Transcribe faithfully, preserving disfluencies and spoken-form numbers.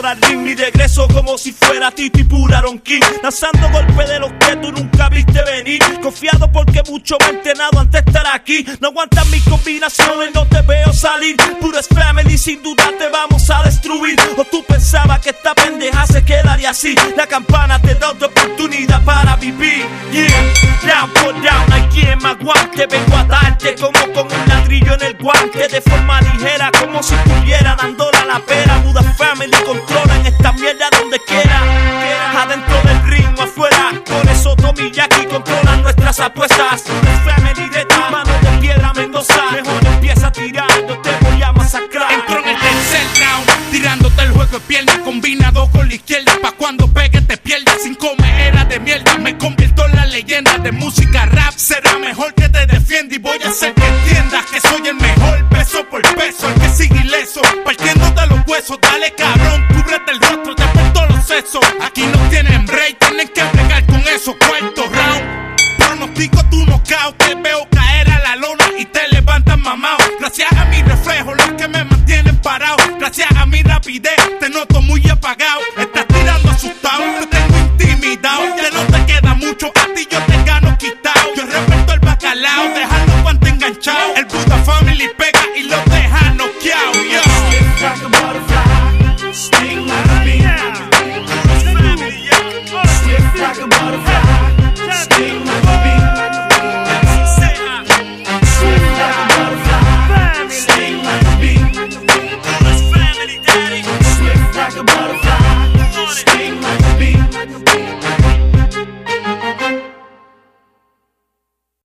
ahora al ring, mi regreso como si fuera Tito y Puraron King, lanzando golpes de los que tú nunca viste venir. Confiado porque mucho me he entrenado antes de estar aquí. No aguantan mis combinaciones, no te veo salir. Puro es family, sin duda te vamos a destruir. O tú pensabas que esta pendeja se quedaría así. La campana te da otra oportunidad para vivir. Yeah, down for down, hay quien me aguante. Vengo a darte como con un ladrillo en el guante, de forma ligera como si estuviera dándola a la pera. Buda Family controlan esta mierda donde quiera, adentro del ring o afuera. Por eso Tommy y Jackie controlan nuestras apuestas. Family de esta mano de piedra Mendoza, mejor empieza a tirar, no te voy a masacrar. Entro en el tercer round, tirándote el juego de piernas, combinado con la izquierda, pa' cuando pegue te pierdas. Sin comejera de mierda, me convierto en la leyenda de música rap. Será mejor que te defienda y voy a hacer que entiendas que soy el mejor, peso por peso, el que sigue ileso, partiéndote los huesos. Dale cabrón, cúbrete el rostro, te porto los sesos. Aquí no tienen break, tienen que bregar con eso. Cuarto round, pronostico tu knockout, te veo caer a la lona y te levantas mamao. Gracias a mi reflejo, los que me mantienen parado. Gracias a mi rapidez, te noto muy apagado. Estás tirando asustado, te tengo intimidado. Ya no te queda mucho, a ti yo te gano quitado. Yo reparto el bacalao, deja los guantes enganchados. El Buda Family pega y los deja noqueado. Yo Like a butterfly, sting like a bee. Swift like a butterfly, sting like a bee. Swift like a butterfly, sting like a bee. Swift like a butterfly, sting like a bee.